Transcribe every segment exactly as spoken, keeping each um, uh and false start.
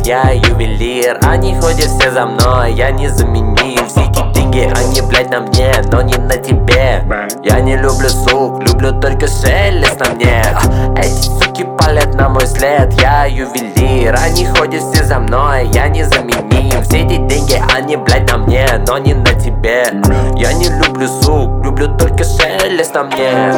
я ювелир. Они ходят все за мной, я незаменим. Все эти деньги, они, блядь, на мне, но не на тебе. Я не люблю сук, люблю только шелест на мне. Эти суки палят на мой след, я ювелир. Они ходят все за мной, я незаменим. Все эти деньги, они, блядь, на мне, но не на тебе. Я не люблю сук, люблю только шелест на мне.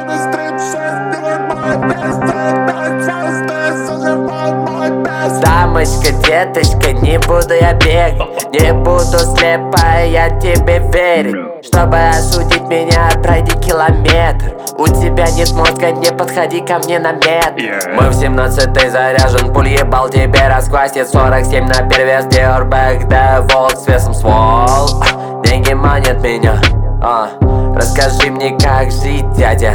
Дамочка, деточка, не буду я бегать, не буду слепая, я тебе верить. Чтобы осудить меня, пройди километр. У тебя нет мозга, не подходи ко мне на метр. Мы в семнадцатой заряжен, пуль ебал тебе расквасит. Сорок семь на перевес, Диорбэк, да волк с весом ствол. Деньги манят меня, а, расскажи мне, как жить, дядя.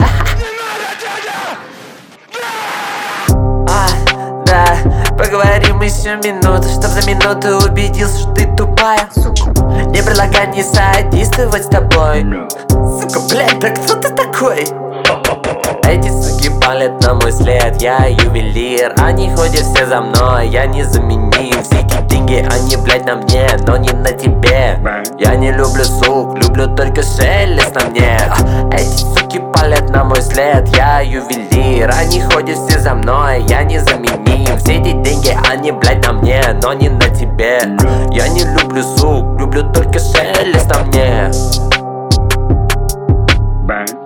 Поговорим еще минуту, чтоб за минуту убедился, что ты тупая. Не предлагай мне содействовать с тобой. Сука, блядь, да кто ты такой? Эти суки палят на мой след, я ювелир. Они ходят все за мной, я незаменим. Все эти деньги, они, блядь, на мне, но не на тебе. Я не люблю сук, люблю только шелест на мне. Эти суки палят на мой след, я ювелир. Они ходят все за мной, я незаменим. Все эти деньги, они, блядь, на мне, но не на тебе. Я не люблю сук, люблю только шелест на мне.